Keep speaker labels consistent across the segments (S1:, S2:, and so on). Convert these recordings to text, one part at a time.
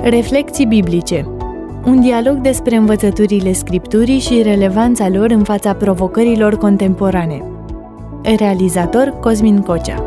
S1: Reflecții biblice. Un dialog despre învățăturile Scripturii și relevanța lor în fața provocărilor contemporane. Realizator Cosmin Cocea.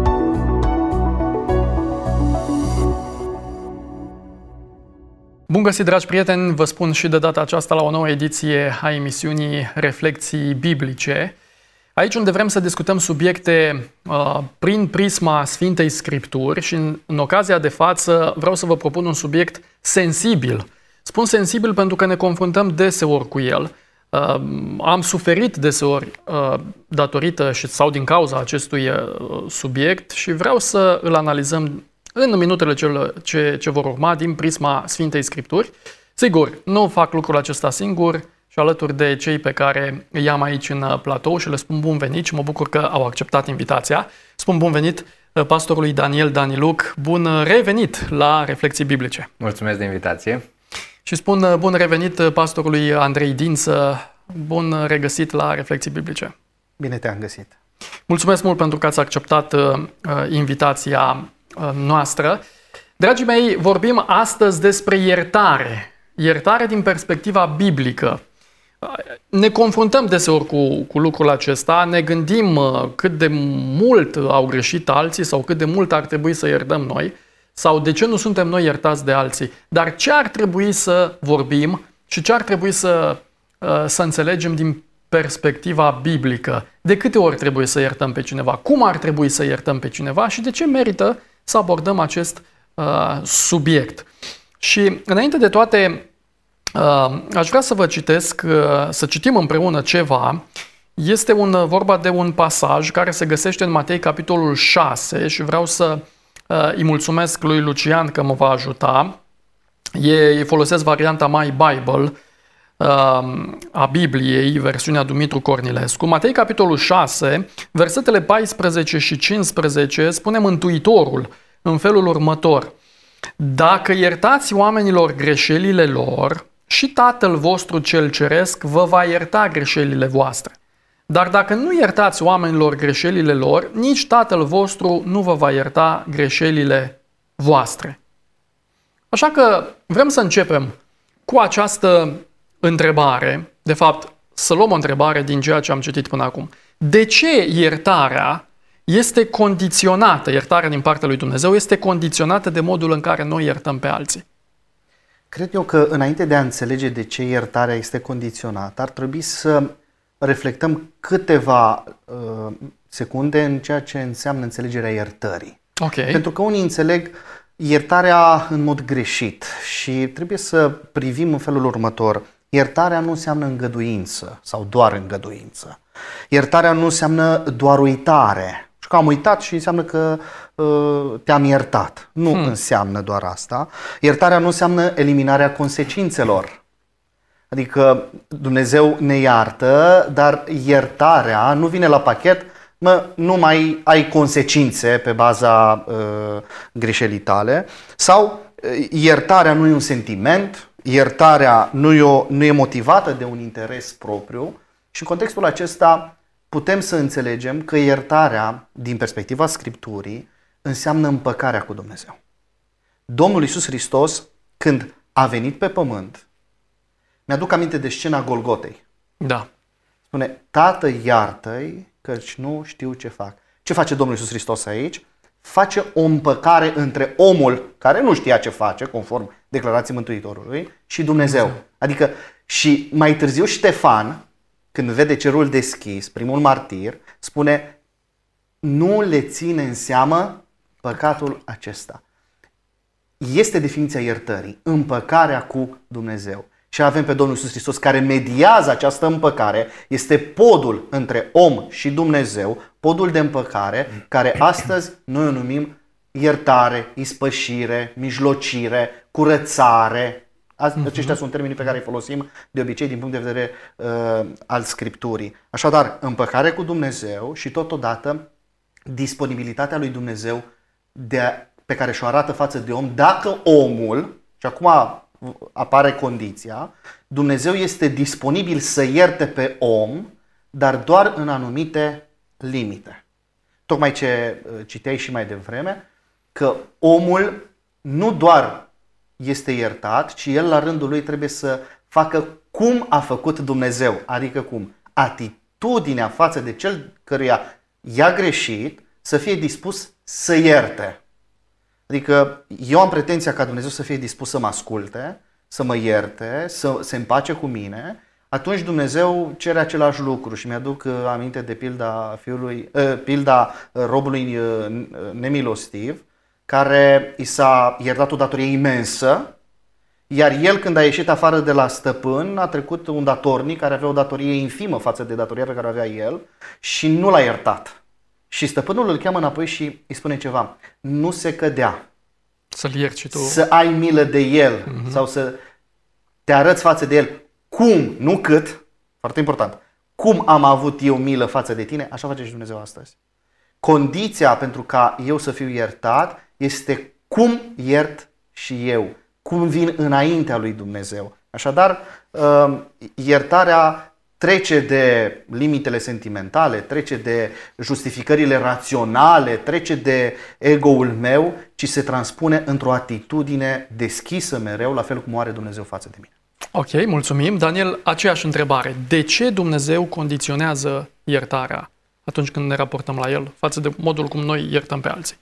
S2: Bun găsit, dragi prieteni! Vă spun și de data aceasta la o nouă ediție a emisiunii Reflecții biblice. Aici unde vrem să discutăm subiecte prin prisma Sfintei Scripturi și în ocazia de față vreau să vă propun un subiect sensibil. Spun sensibil pentru că ne confruntăm deseori cu el. Am suferit deseori datorită sau din cauza acestui subiect și vreau să îl analizăm în minutele ce vor urma din prisma Sfintei Scripturi. Sigur, nu fac lucrul acesta singur și alături de cei pe care îi am aici în platou și le spun bun venit și mă bucur că au acceptat invitația. Spun bun venit pastorului Daniel Daniluc, bun revenit la Reflecții Biblice.
S3: Mulțumesc de invitație.
S2: Și spun bun revenit pastorului Andrei Dință, bun regăsit la Reflecții Biblice.
S4: Bine te-am găsit.
S2: Mulțumesc mult pentru că ați acceptat invitația noastră. Dragii mei, vorbim astăzi despre iertare. Iertare din perspectiva biblică. Ne confruntăm deseori cu lucrul acesta, ne gândim cât de mult au greșit alții sau cât de mult ar trebui să iertăm noi sau de ce nu suntem noi iertați de alții. Dar ce ar trebui să vorbim și ce ar trebui să înțelegem din perspectiva biblică? De câte ori trebuie să iertăm pe cineva? Cum ar trebui să iertăm pe cineva? Și de ce merită să abordăm acest subiect? Și înainte de toate, aș vrea să vă citesc, să citim împreună ceva. Este vorba de un pasaj care se găsește în Matei, capitolul 6 și vreau să îi mulțumesc lui Lucian că mă va ajuta. Folosesc varianta My Bible a Bibliei, versiunea Dumitru Cornilescu. Matei, capitolul 6, versetele 14 și 15, spune Mântuitorul în felul următor: Dacă iertați oamenilor greșelile lor, și Tatăl vostru cel ceresc vă va ierta greșelile voastre. Dar dacă nu iertați oamenilor greșelile lor, nici Tatăl vostru nu vă va ierta greșelile voastre. Așa că vrem să începem cu această întrebare, de fapt să luăm o întrebare din ceea ce am citit până acum. De ce iertarea este condiționată, iertarea din partea lui Dumnezeu este condiționată de modul în care noi iertăm pe alții?
S4: Cred eu că înainte de a înțelege de ce iertarea este condiționată, ar trebui să reflectăm câteva secunde în ceea ce înseamnă înțelegerea iertării.
S2: Okay.
S4: Pentru că unii înțeleg iertarea în mod greșit și trebuie să privim în felul următor. Iertarea nu înseamnă îngăduință sau doar îngăduință. Iertarea nu înseamnă doar uitare. Și că am uitat și înseamnă că te-am iertat. Nu înseamnă doar asta. Iertarea nu înseamnă eliminarea consecințelor. Adică Dumnezeu ne iartă, dar iertarea nu vine la pachet, nu mai ai consecințe pe baza greșelii tale. Sau iertarea nu e un sentiment, iertarea nu e motivată de un interes propriu și în contextul acesta putem să înțelegem că iertarea, din perspectiva Scripturii, înseamnă împăcarea cu Dumnezeu. Domnul Iisus Hristos, când a venit pe pământ, mi-aduc aminte de scena Golgotei.
S2: Da.
S4: Spune, Tată, iartă-i, căci nu știu ce fac. Ce face Domnul Iisus Hristos aici? Face o împăcare între omul care nu știa ce face, conform declarației Mântuitorului, și Dumnezeu. Adică, și mai târziu Ștefan, când vede cerul deschis, primul martir, spune, nu le ține în seamă păcatul acesta. Este definiția iertării, împăcarea cu Dumnezeu. Și avem pe Domnul Iisus Hristos care mediază această împăcare, este podul între om și Dumnezeu, podul de împăcare, care astăzi noi o numim iertare, ispășire, mijlocire, curățare. Aceștia sunt termenii pe care îi folosim de obicei din punct de vedere al Scripturii. Așadar, împăcare cu Dumnezeu și totodată disponibilitatea lui Dumnezeu pe care și-o arată față de om, dacă omul, și acum apare condiția, Dumnezeu este disponibil să ierte pe om, dar doar în anumite limite. Tocmai ce citeai și mai devreme, că omul nu doar este iertat, ci el la rândul lui trebuie să facă cum a făcut Dumnezeu. Adică cum? Atitudinea față de cel căruia i-a greșit să fie dispus să ierte. Adică eu am pretenția ca Dumnezeu să fie dispus să mă asculte, să mă ierte, să se împace cu mine. Atunci Dumnezeu cere același lucru și mi-aduc aminte de pilda robului nemilostiv, care i s-a iertat o datorie imensă, iar el, când a ieșit afară de la stăpân, a trecut un datornic care avea o datorie infimă față de datoria pe care o avea el și nu l-a iertat. Și stăpânul îl cheamă înapoi și îi spune ceva: nu se cădea
S2: să-l ierți și tu.
S4: Să ai milă de el sau să te arăți față de el cum, nu cât, foarte important, cum am avut eu milă față de tine, așa face și Dumnezeu astăzi. Condiția pentru ca eu să fiu iertat este cum iert și eu, cum vin înaintea lui Dumnezeu. Așadar, iertarea trece de limitele sentimentale, trece de justificările raționale, trece de ego-ul meu, ci se transpune într-o atitudine deschisă mereu, la fel cum o are Dumnezeu față de mine.
S2: Ok, mulțumim. Daniel, aceeași întrebare. De ce Dumnezeu condiționează iertarea atunci când ne raportăm la El față de modul cum noi iertăm pe alții?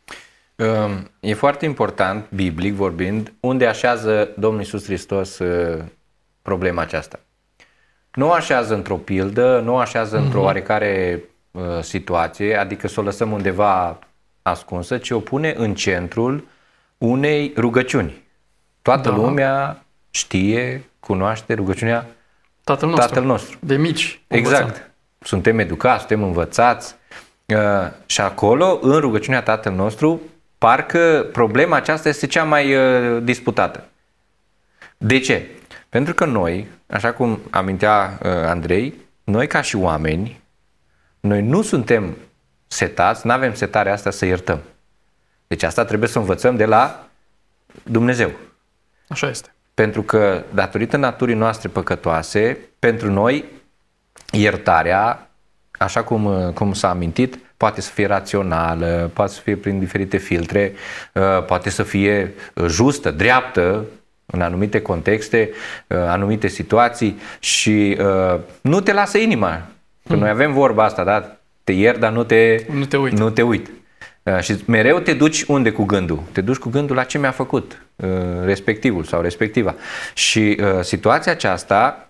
S3: E foarte important, biblic vorbind, unde așează Domnul Iisus Hristos problema aceasta. Nu o așează într-o pildă, nu o așează într-o oarecare situație, adică să o lăsăm undeva ascunsă, ci o pune în centrul unei rugăciuni. Toată lumea știe, cunoaște rugăciunea Tatăl nostru.
S2: De mici.
S3: Exact.
S2: Învățăm.
S3: Suntem educați, suntem învățați și acolo, în rugăciunea Tatăl nostru, parcă problema aceasta este cea mai disputată. De ce? Pentru că noi, așa cum amintea Andrei, noi ca și oameni, noi nu suntem setați, nu avem setarea asta să iertăm. Deci asta trebuie să învățăm de la Dumnezeu.
S2: Așa este.
S3: Pentru că, datorită naturii noastre păcătoase, pentru noi, iertarea, așa cum s-a amintit, poate să fie rațională, poate să fie prin diferite filtre, poate să fie justă, dreaptă, în anumite contexte, anumite situații și nu te lasă inima. Că noi avem vorba asta, da? Te iert, dar nu te uit. Și mereu te duci unde cu gândul? Te duci cu gândul la ce mi-a făcut respectivul sau respectiva. Și situația aceasta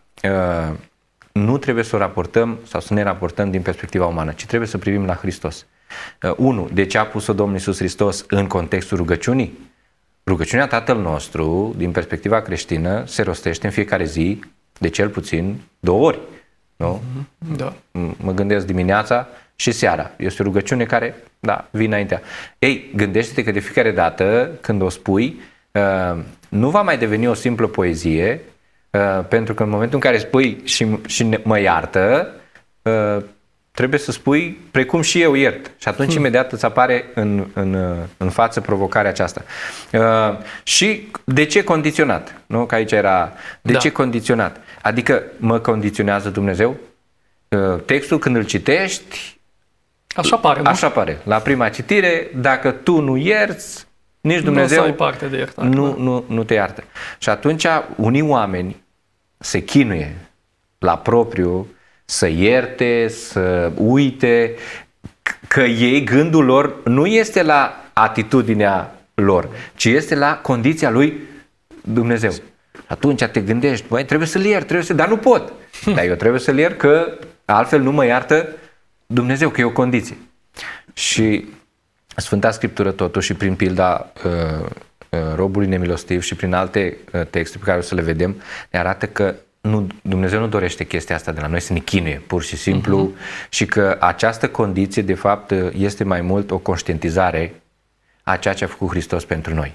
S3: nu trebuie să o raportăm sau să ne raportăm din perspectiva umană, ci trebuie să privim la Hristos. De ce a pus-o Domnul Iisus Hristos în contextul rugăciunii? Rugăciunea Tatăl nostru, din perspectiva creștină, se rostește în fiecare zi de cel puțin 2 ori. Nu?
S2: Da.
S3: Mă gândesc dimineața și seara. Este o rugăciune care, vine înaintea. Ei, gândește-te că de fiecare dată când o spui, nu va mai deveni o simplă poezie, pentru că în momentul în care spui și mă iartă, trebuie să spui precum și eu iert. Și atunci imediat îți apare în față provocarea aceasta. Și de ce condiționat? Nu? Că aici era de ce condiționat? Adică mă condiționează Dumnezeu? Textul când îl citești,
S2: așa pare, nu?
S3: Așa pare. La prima citire, dacă tu nu ierți, nici Dumnezeu
S2: nu ai parte de iertare.
S3: Nu te iartă. Și atunci unii oameni se chinuie la propriu să ierte, să uite, că ei, gândul lor nu este la atitudinea lor, ci este la condiția lui Dumnezeu. Atunci te gândești, băi, trebuie să-l iert, dar nu pot. Dar eu trebuie să-l iert că altfel nu mă iartă Dumnezeu, că e o condiție. Și Sfânta Scriptură totuși prin pilda robului nemilostiv și prin alte texte pe care o să le vedem, ne arată că Dumnezeu nu dorește chestia asta de la noi, să ne chinuie pur și simplu și că această condiție de fapt este mai mult o conștientizare a ceea ce a făcut Hristos pentru noi.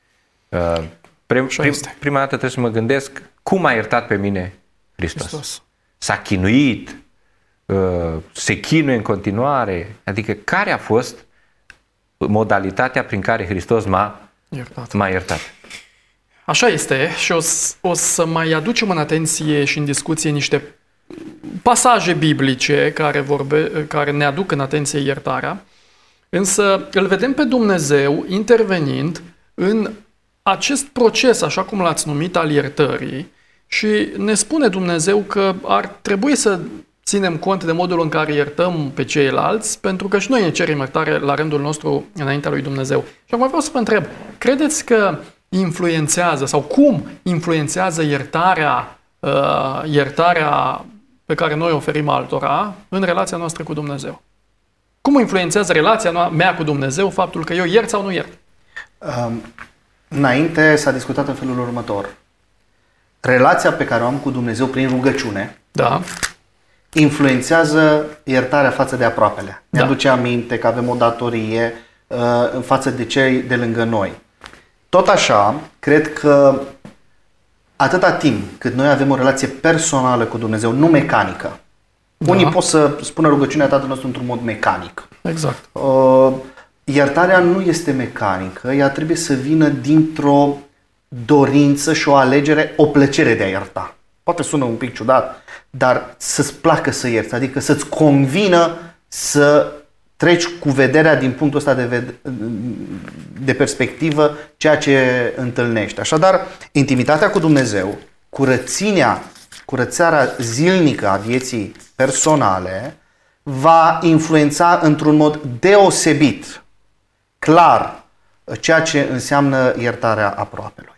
S3: Prima dată trebuie să mă gândesc cum a iertat pe mine Hristos. S-a chinuit, se chinuie în continuare, adică care a fost modalitatea prin care Hristos m-a iertat.
S2: Așa este și o să mai aducem în atenție și în discuție niște pasaje biblice care ne aduc în atenție iertarea, însă îl vedem pe Dumnezeu intervenind în acest proces, așa cum l-ați numit, al iertării, și ne spune Dumnezeu că ar trebui să ținem cont de modul în care iertăm pe ceilalți, pentru că și noi ne cerem iertare la rândul nostru înaintea lui Dumnezeu. Și acum vreau să vă întreb, credeți că influențează sau cum influențează iertarea pe care noi o oferim altora în relația noastră cu Dumnezeu? Cum influențează relația mea cu Dumnezeu faptul că eu iert sau nu iert?
S4: Înainte s-a discutat în felul următor. Relația pe care o am cu Dumnezeu prin rugăciune influențează iertarea față de aproapele. Ne aduce aminte că avem o datorie în față de cei de lângă noi. Tot așa, cred că atâta timp cât noi avem o relație personală cu Dumnezeu, nu mecanică. Unii pot să spună rugăciunea Tatăl nostru într-un mod mecanic.
S2: Exact.
S4: Iertarea nu este mecanică, ea trebuie să vină dintr-o dorință și o alegere, o plăcere de a ierta. Poate sună un pic ciudat, dar să-ți placă să ierți, adică să-ți convină să treci cu vederea din punctul ăsta de perspectivă ceea ce întâlnești. Așadar, intimitatea cu Dumnezeu, curățarea zilnică a vieții personale va influența într-un mod deosebit, clar, ceea ce înseamnă iertarea aproapelui.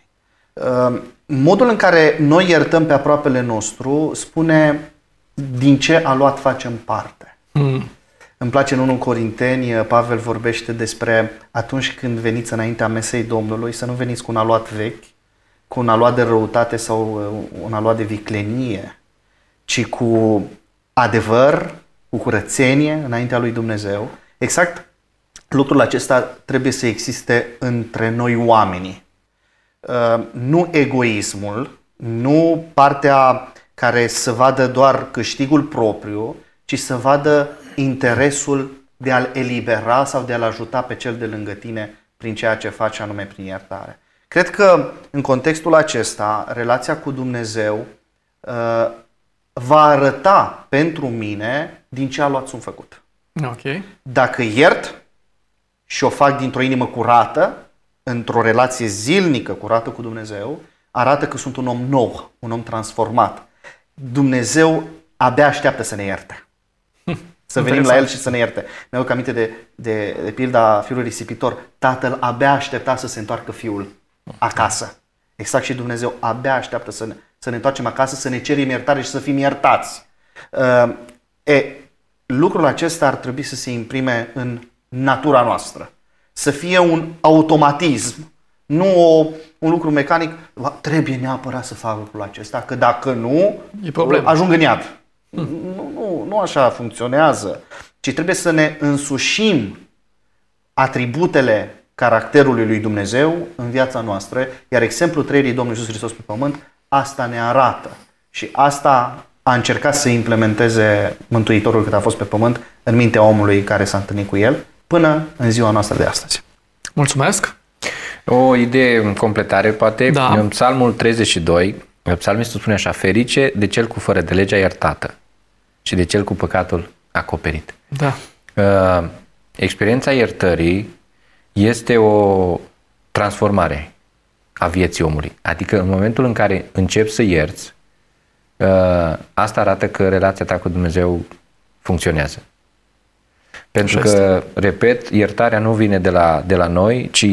S4: Modul în care noi iertăm pe aproapele nostru spune din ce aluat facem parte. Îmi place în 1 Corinteni, Pavel vorbește despre atunci când veniți înaintea mesei Domnului, să nu veniți cu un aluat vechi, cu un aluat de răutate sau un aluat de viclenie, ci cu adevăr, cu curățenie înaintea lui Dumnezeu. Exact lucrul acesta trebuie să existe între noi oamenii. Nu egoismul, nu partea care să vadă doar câștigul propriu, ci să vadă interesul de a-l elibera sau de a-l ajuta pe cel de lângă tine prin ceea ce face, anume prin iertare. Cred că în contextul acesta, relația cu Dumnezeu va arăta pentru mine din ce aluat sunt făcut.
S2: Okay.
S4: Dacă iert și o fac dintr-o inimă curată, într-o relație zilnică curată cu Dumnezeu, arată că sunt un om nou, un om transformat. Dumnezeu abia așteaptă să ne ierte. Să venim la El și să ne ierte. Mi-aduc aminte de pilda fiului risipitor. Tatăl abia aștepta să se întoarcă fiul acasă. Exact, și Dumnezeu abia așteaptă să ne întoarcem acasă, să ne cerem iertare și să fim iertați. Lucrul acesta ar trebui să se imprime în natura noastră. Să fie un automatism, nu un lucru mecanic. Trebuie neapărat să fac lucrul acesta, că dacă nu, ajung în iad. Nu așa funcționează, ci trebuie să ne însușim atributele caracterului lui Dumnezeu în viața noastră, iar exemplul trăirii Domnului Iisus Hristos pe pământ asta ne arată. Și asta a încercat să implementeze Mântuitorul cât a fost pe pământ în mintea omului care s-a întâlnit cu El până în ziua noastră de astăzi.
S2: Mulțumesc!
S3: O idee în completare, poate. În Psalmul 32, psalmistul spune așa: ferice de cel cu fără de legea iertată și de cel cu păcatul acoperit.
S2: Da.
S3: Experiența iertării este o transformare a vieții omului. Adică în momentul în care începi să ierți, asta arată că relația ta cu Dumnezeu funcționează. Pentru că, repet, iertarea nu vine de la noi, ci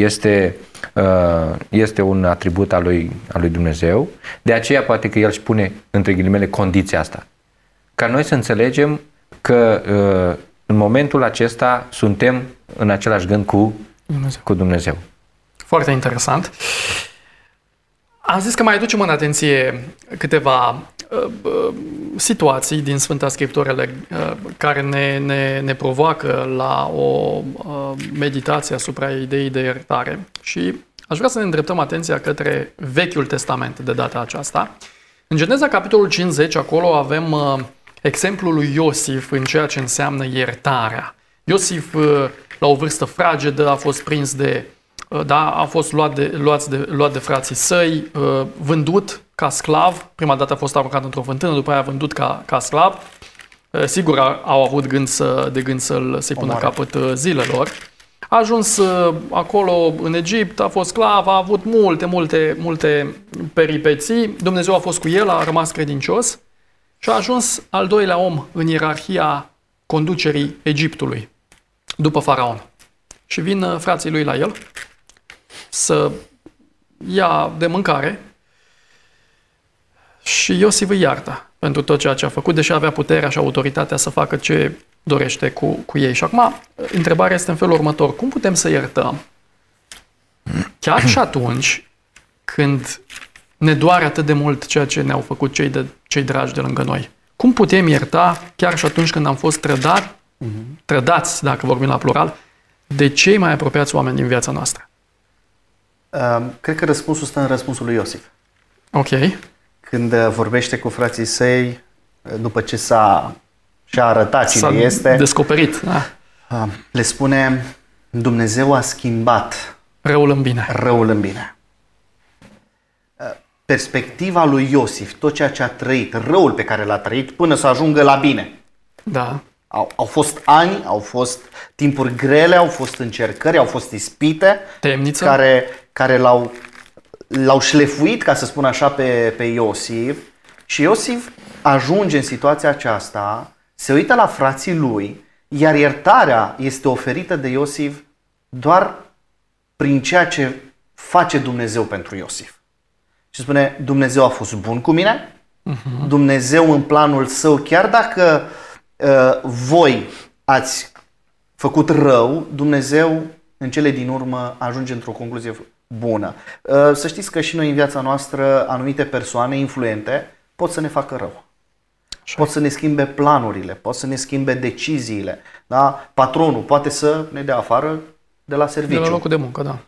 S3: este un atribut al lui Dumnezeu. De aceea poate că El își pune, între ghilimele, condiția asta. Ca noi să înțelegem că în momentul acesta suntem în același gând cu Dumnezeu.
S2: Foarte interesant. Am zis că mai aducem în atenție câteva situații din Sfânta Scriptură care ne provoacă la o meditație asupra ideii de iertare. Și aș vrea să ne îndreptăm atenția către Vechiul Testament de data aceasta. În Geneza, capitolul 50, acolo avem exemplul lui Iosif în ceea ce înseamnă iertarea. Iosif, la o vârstă fragedă, a fost prins a fost luat de frații săi, vândut ca sclav. Prima dată a fost aruncat într-o fântână, după aia vândut ca sclav. Sigur, au avut gând să-i pună capăt zilelor. A ajuns acolo în Egipt, a fost sclav, a avut multe peripeții. Dumnezeu a fost cu el, a rămas credincios și a ajuns al doilea om în ierarhia conducerii Egiptului, după faraon. Și vin frații lui la el să ia de mâncare și Iosif îi iartă pentru tot ceea ce a făcut, deși avea puterea și autoritatea să facă ce dorește cu ei. Și acum, întrebarea este în felul următor. Cum putem să iertăm chiar și atunci când ne doare atât de mult ceea ce ne-au făcut cei dragi de lângă noi? Cum putem ierta chiar și atunci când am fost trădați, dacă vorbim la plural, de cei mai apropiați oameni din viața noastră?
S4: Cred că răspunsul stă în răspunsul lui Iosif.
S2: Ok.
S4: Când vorbește cu frații săi, după ce și-a arătat cine este,
S2: descoperit, da.
S4: Le spune: Dumnezeu a schimbat
S2: răul în bine.
S4: Răul în bine. Perspectiva lui Iosif, tot ceea ce a trăit, răul pe care l-a trăit până să ajungă la bine.
S2: Da.
S4: Au fost ani, au fost timpuri grele, au fost încercări, au fost ispite
S2: temniță
S4: care l-au șlefuit, ca să spun așa, pe Iosif. Și Iosif ajunge în situația aceasta, se uită la frații lui, iar iertarea este oferită de Iosif doar prin ceea ce face Dumnezeu pentru Iosif. Și spune: Dumnezeu a fost bun cu mine, Dumnezeu în planul său, chiar dacă voi ați făcut rău, Dumnezeu în cele din urmă ajunge într-o concluzie bună. Să știți că și noi în viața noastră, anumite persoane influente pot să ne facă rău. Pot să ne schimbe planurile, pot să ne schimbe deciziile. Da? Patronul poate să ne dea afară de la serviciu.
S2: De la locul de muncă, da.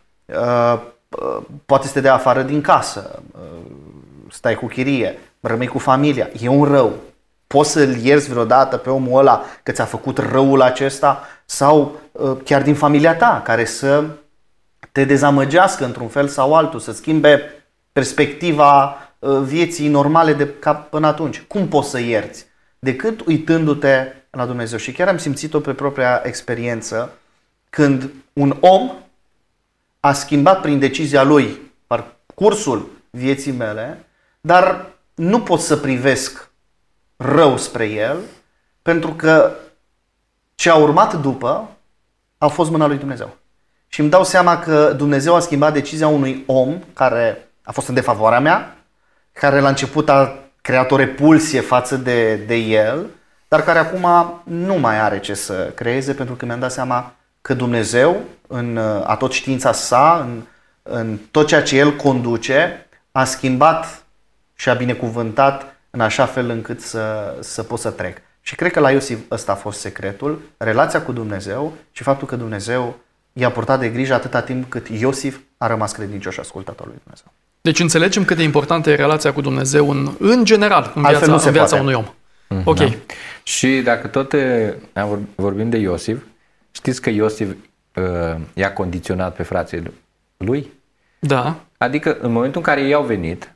S4: Poate să te dea afară din casă, stai cu chirie, rămâi cu familia. E un rău. Poți să-l ierți vreodată pe omul ăla că ți-a făcut răul acesta, sau chiar din familia ta, care să te dezamăgească într-un fel sau altul, să schimbe perspectiva vieții normale de ca până atunci. Cum poți să ierți? Decât uitându-te la Dumnezeu. Și chiar am simțit-o pe propria experiență când un om a schimbat prin decizia lui parcursul vieții mele, dar nu pot să privesc rău spre el, pentru că ce a urmat după a fost mâna lui Dumnezeu. Și îmi dau seama că Dumnezeu a schimbat decizia unui om care a fost în defavoarea mea, care la început a creat o repulsie față de el, dar care acum nu mai are ce să creeze, pentru că mi-am dat seama că Dumnezeu, în tot știința sa, în tot ceea ce El conduce, a schimbat și a binecuvântat în așa fel încât să pot să trec. Și cred că la Iosif ăsta a fost secretul, relația cu Dumnezeu și faptul că Dumnezeu i-a purtat de grijă atâta timp cât Iosif a rămas credincios și ascultător lui Dumnezeu.
S2: Deci înțelegem cât de importantă e relația cu Dumnezeu în general, în viața unui om. Ok.
S3: Da. Și dacă tot vorbim de Iosif, știți că Iosif i-a condiționat pe frații lui?
S2: Da.
S3: Adică în momentul în care ei au venit,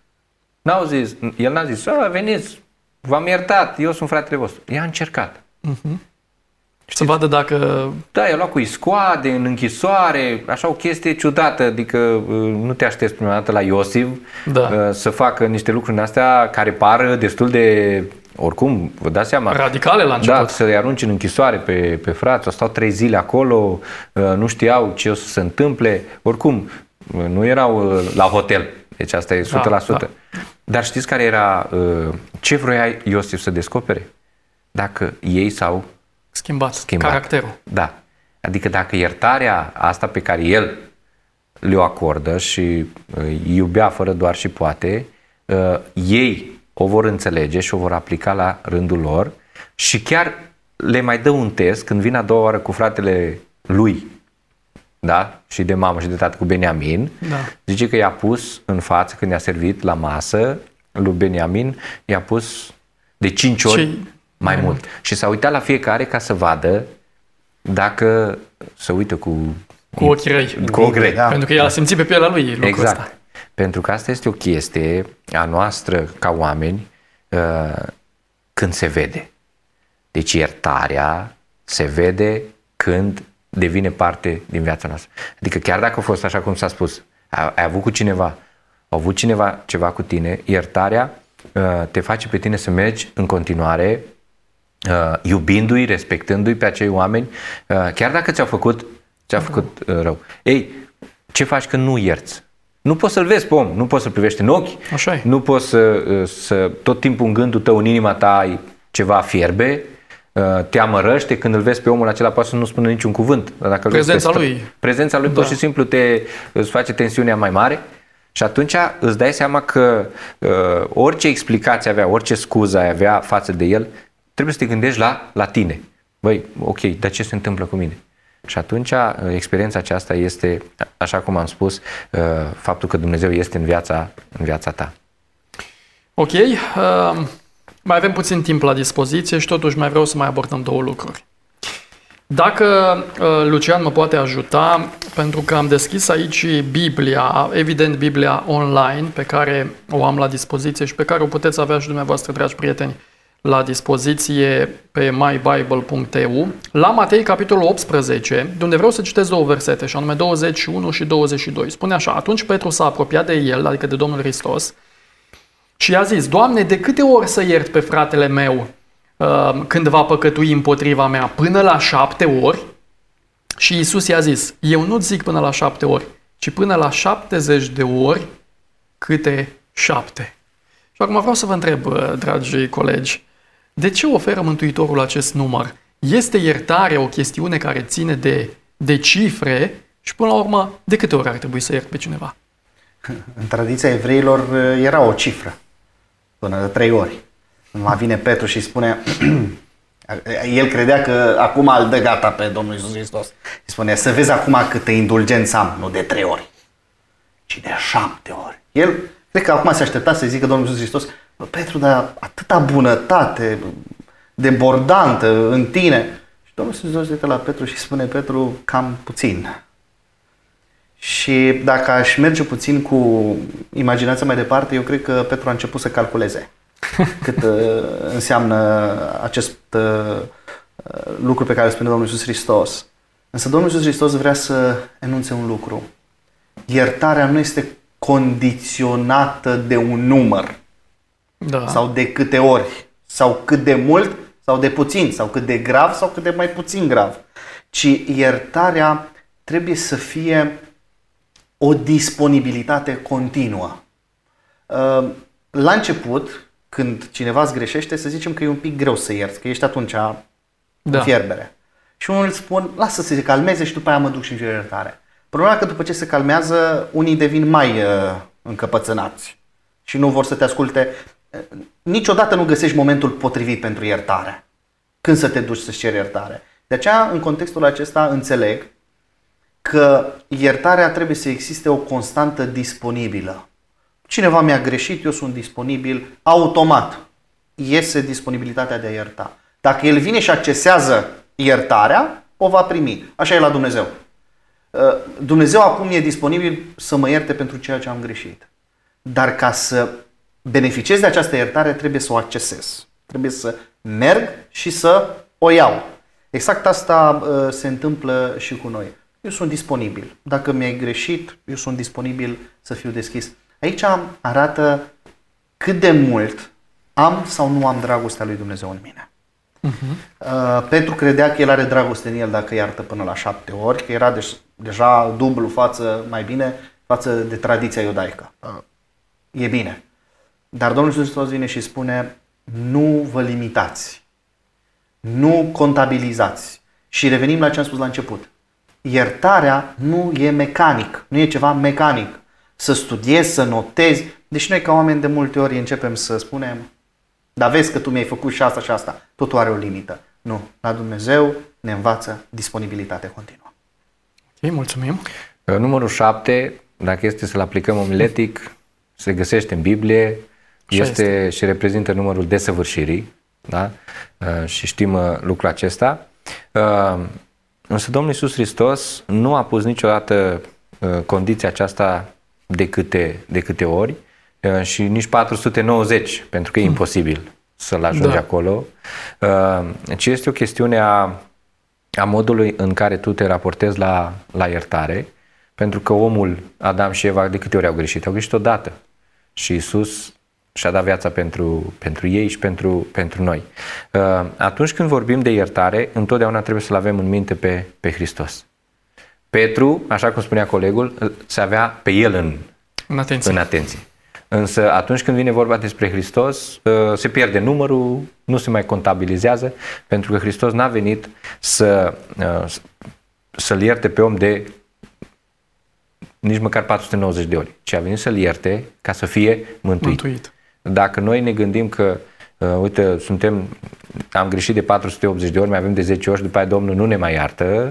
S3: el n-a zis: veniți, v-am iertat, eu sunt fratele vostru. I-a încercat.
S2: Să vadă dacă...
S3: Da, i-a luat cu iscoade, în închisoare, așa o chestie ciudată, adică nu te aștepți prima dată la Iosif să facă niște lucruri din astea care par destul de, oricum, vă dați seama.
S2: Radicale la început.
S3: Da, să-i arunci în închisoare pe frați, au stat 3 zile acolo, nu știau ce o să se întâmple, oricum, nu erau la hotel, deci asta e 100%. Da. Dar știți care era, ce vroia Iosif să descopere? Dacă ei s-au schimbat
S2: caracterul.
S3: Da. Adică dacă iertarea asta pe care el le-o acordă și îi iubea fără doar și poate, ei o vor înțelege și o vor aplica la rândul lor și chiar le mai dă un test când vine a doua oară cu fratele lui, da? Și de mamă și de tată, cu Beniamin.
S2: Da.
S3: Zice că i-a pus în față, când i-a servit la masă lui Beniamin, i-a pus de 5 ori mai mult. Și s-a uitat la fiecare ca să vadă dacă se uită cu
S2: ochii răi.
S3: Cu ochii răi.
S2: Da. Pentru că el a simțit pe pielea lui lucrul
S3: exact.
S2: ăsta.
S3: Pentru că asta este o chestie a noastră ca oameni când se vede. Deci iertarea se vede când devine parte din viața noastră. Adică chiar dacă a fost așa cum s-a spus, ai avut cu cineva, a avut cineva ceva cu tine, iertarea te face pe tine să mergi în continuare iubindu-i, respectându-i pe acei oameni, chiar dacă ți-au făcut rău. Ei, ce faci când nu ierți? Nu poți să-l vezi pe om, nu poți să-l privești în ochi, nu poți să tot timpul în gândul tău, în inima ta ai ceva fierbe, te amărăște, când îl vezi pe omul acela poate să nu spună niciun cuvânt. Dacă prezența lui pur și simplu îți face tensiunea mai mare și atunci îți dai seama că orice explicație avea, orice scuză ai avea față de el, trebuie să te gândești la tine. Băi, ok, dar ce se întâmplă cu mine? Și atunci experiența aceasta este, așa cum am spus, faptul că Dumnezeu este în viața ta.
S2: Ok, mai avem puțin timp la dispoziție și totuși mai vreau să mai abordăm două lucruri. Dacă Lucian mă poate ajuta, pentru că am deschis aici Biblia, evident Biblia online, pe care o am la dispoziție și pe care o puteți avea și dumneavoastră, dragi prieteni, la dispoziție pe mybible.eu, la Matei, capitolul 18, de unde vreau să citesc două versete, și anume 21 și 22. Spune așa: atunci Petru s-a apropiat de el, adică de Domnul Hristos, și i-a zis: Doamne, de câte ori să iert pe fratele meu când va păcătui împotriva mea? Până la 7 ori? Și Iisus i-a zis: eu nu-ți zic până la 7 ori, ci până la 70 de ori câte 7. Și acum vreau să vă întreb, dragi colegi, de ce oferă Mântuitorul acest număr? Este iertarea o chestiune care ține de cifre și până la urmă, de câte ori ar trebui să iert pe cineva?
S4: În tradiția evreilor era o cifră, până de 3 ori. Mai vine Petru și spune, el credea că acum îl dă gata pe Domnul Iisus Hristos. Îi spune: să vezi acum câte indulgență am, nu de 3 ori, ci de 7 ori. El cred că acum se aștepta să zică Domnul Iisus Hristos: Petru, dar atâta bunătate debordantă în tine. Și Domnul Iisus Hristos uită la Petru și spune: Petru, cam puțin. Și dacă aș merge puțin cu imaginația mai departe, eu cred că Petru a început să calculeze cât înseamnă acest lucru pe care îl spune Domnul Iisus Hristos. Însă Domnul Iisus Hristos vrea să enunțe un lucru. Iertarea nu este condiționată de un număr, sau de câte ori, sau cât de mult, sau de puțin, sau cât de grav, sau cât de mai puțin grav, ci iertarea trebuie să fie o disponibilitate continuă. La început, când cineva îți greșește, să zicem că e un pic greu să ierți, că ești atunci în fierbere. Și unul îți spun: lasă să se calmeze și după aia mă duc și îmi cer iertare. Problema e că după ce se calmează, unii devin mai încăpățânați și nu vor să te asculte. Niciodată nu găsești momentul potrivit pentru iertare. Când să te duci să-ți ceri iertare. De aceea, în contextul acesta, înțeleg că iertarea trebuie să existe o constantă disponibilă. Cineva mi-a greșit, eu sunt disponibil, automat iese disponibilitatea de a ierta. Dacă el vine și accesează iertarea, o va primi. Așa e la Dumnezeu. Dumnezeu acum e disponibil să mă ierte pentru ceea ce am greșit. Dar ca să beneficiez de această iertare, trebuie să o accesez. Trebuie să merg și să o iau. Exact asta se întâmplă și cu noi. Eu sunt disponibil. Dacă mi-ai greșit, eu sunt disponibil să fiu deschis. Aici arată cât de mult am sau nu am dragostea lui Dumnezeu în mine. Petru credea că el are dragoste în el dacă iartă până la 7 ori, că era deja dublu față de tradiția iudaică. E bine. Dar Domnul Iisus Hristos vine și spune: nu vă limitați, nu contabilizați. Și revenim la ce am spus la început. Iertarea nu e mecanic, nu e ceva mecanic. Să studiezi, să notezi. Deci noi ca oameni de multe ori începem să spunem: dar vezi că tu mi-ai făcut și asta și asta. Totul are o limită. Nu. La Dumnezeu ne învață disponibilitate continuă.
S2: Ok, mulțumim.
S3: Numărul 7, dacă este să-l aplicăm omiletic, se găsește în Biblie, este și reprezintă numărul desăvârșirii. Da? Și știm lucrul acesta. Însă Domnul Iisus Hristos nu a pus niciodată condiția aceasta de câte ori și nici 490, pentru că e imposibil să-l ajungi acolo, ci este o chestiune a modului în care tu te raportezi la iertare, pentru că omul, Adam și Eva, de câte ori au greșit? Au greșit odată. Și Iisus și-a dat viața pentru ei și pentru noi. Atunci când vorbim de iertare, întotdeauna trebuie să-L avem în minte pe Hristos. Petru, așa cum spunea colegul, se avea pe el în atenție. Însă atunci când vine vorba despre Hristos, se pierde numărul, nu se mai contabilizează, pentru că Hristos n-a venit să-l ierte pe om de nici măcar 490 de ori, ci a venit să-l ierte ca să fie mântuit. Dacă noi ne gândim că, uite, am greșit de 480 de ori, mai avem de 10 ori și după aia Domnul nu ne mai iartă,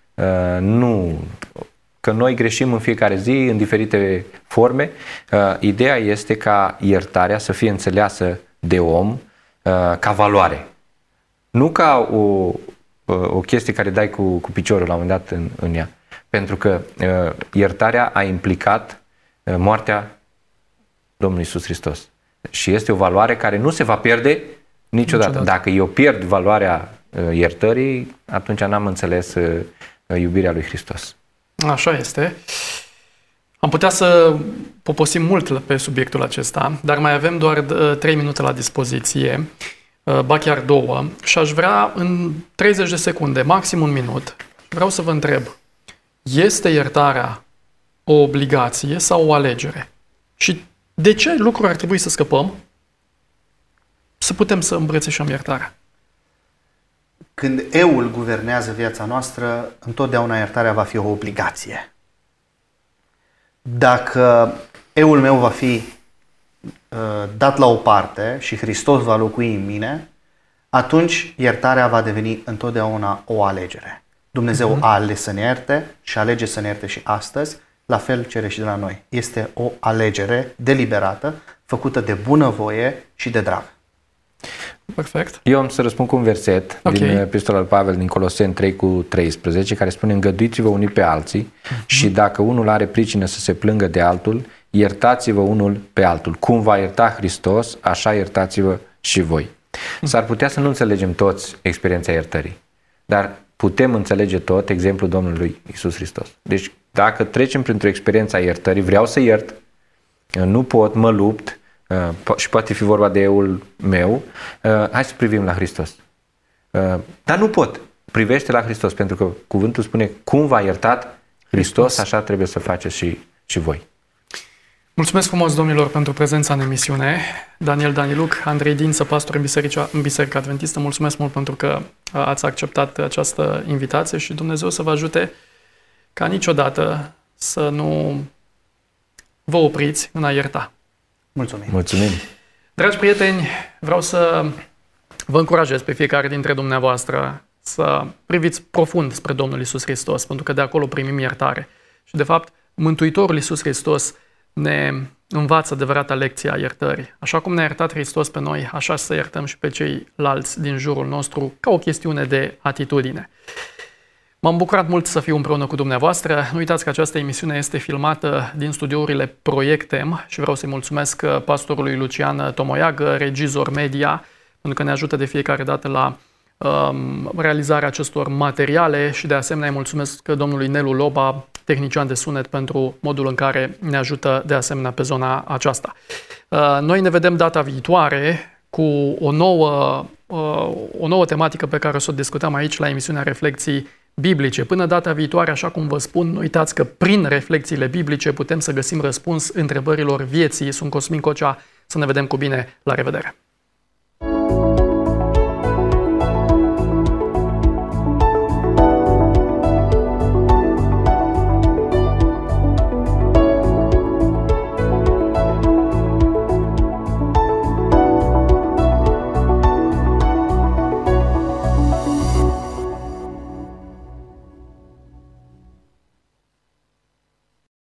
S3: că noi greșim în fiecare zi, în diferite forme. Ideea este ca iertarea să fie înțeleasă de om ca valoare. Nu ca o chestie care dai cu piciorul la un moment dat în ea. Pentru că iertarea a implicat moartea Domnului Iisus Hristos. Și este o valoare care nu se va pierde niciodată. Dacă eu pierd valoarea iertării, atunci n-am înțeles iubirea lui Hristos.
S2: Așa este. Am putea să poposim mult pe subiectul acesta, dar mai avem doar 3 minute la dispoziție, ba chiar 2, și aș vrea în 30 de secunde, maxim 1 minut, vreau să vă întreb, este iertarea o obligație sau o alegere? Și de ce lucruri ar trebui să scăpăm să putem să îmbrățișăm iertarea?
S4: Când eul guvernează viața noastră, întotdeauna iertarea va fi o obligație. Dacă eul meu va fi dat la o parte și Hristos va locui în mine, atunci iertarea va deveni întotdeauna o alegere. Dumnezeu a ales să ne ierte și alege să ne ierte și astăzi, la fel cere și de la noi. Este o alegere deliberată, făcută de bunăvoie și de drag.
S2: Perfect.
S3: Eu am să răspund cu un verset din Epistola lui Pavel din Coloseni 3:13, care spune: îngăduiți-vă unii pe alții și dacă unul are pricină să se plângă de altul, iertați-vă unul pe altul. Cum va ierta Hristos, așa iertați-vă și voi. S-ar putea să nu înțelegem toți experiența iertării, dar putem înțelege tot exemplul Domnului Iisus Hristos. Deci dacă trecem printr-o experiență a iertării, vreau să iert, nu pot, mă lupt, și poate fi vorba de eul meu, hai să privim la Hristos. Dar nu pot. Privește la Hristos, pentru că cuvântul spune: cum v-a iertat Hristos, așa trebuie să faceți și voi.
S2: Mulțumesc frumos, domnilor, pentru prezența în emisiune. Daniel Daniluc, Andrei Dință, pastor în Biserica Adventistă, mulțumesc mult pentru că ați acceptat această invitație și Dumnezeu să vă ajute ca niciodată să nu vă opriți în a ierta.
S4: Mulțumim!
S2: Dragi prieteni, vreau să vă încurajez pe fiecare dintre dumneavoastră să priviți profund spre Domnul Iisus Hristos, pentru că de acolo primim iertare. Și de fapt, Mântuitorul Iisus Hristos ne învață adevărata lecție a iertării. Așa cum ne-a iertat Hristos pe noi, așa să iertăm și pe ceilalți din jurul nostru, ca o chestiune de atitudine. M-am bucurat mult să fiu împreună cu dumneavoastră. Nu uitați că această emisiune este filmată din studiourile Proiectem și vreau să-i mulțumesc pastorului Lucian Tomoiagă, regizor media, pentru că ne ajută de fiecare dată la realizarea acestor materiale și de asemenea îi mulțumesc domnului Nelu Loba, tehnician de sunet, pentru modul în care ne ajută de asemenea pe zona aceasta. Noi ne vedem data viitoare cu o nouă tematică pe care o să o discutăm aici la emisiunea Reflecții Biblice. Până data viitoare, așa cum vă spun, nu uitați că prin reflecțiile biblice putem să găsim răspuns întrebărilor vieții. Sunt Cosmin Cocea, să ne vedem cu bine, la revedere!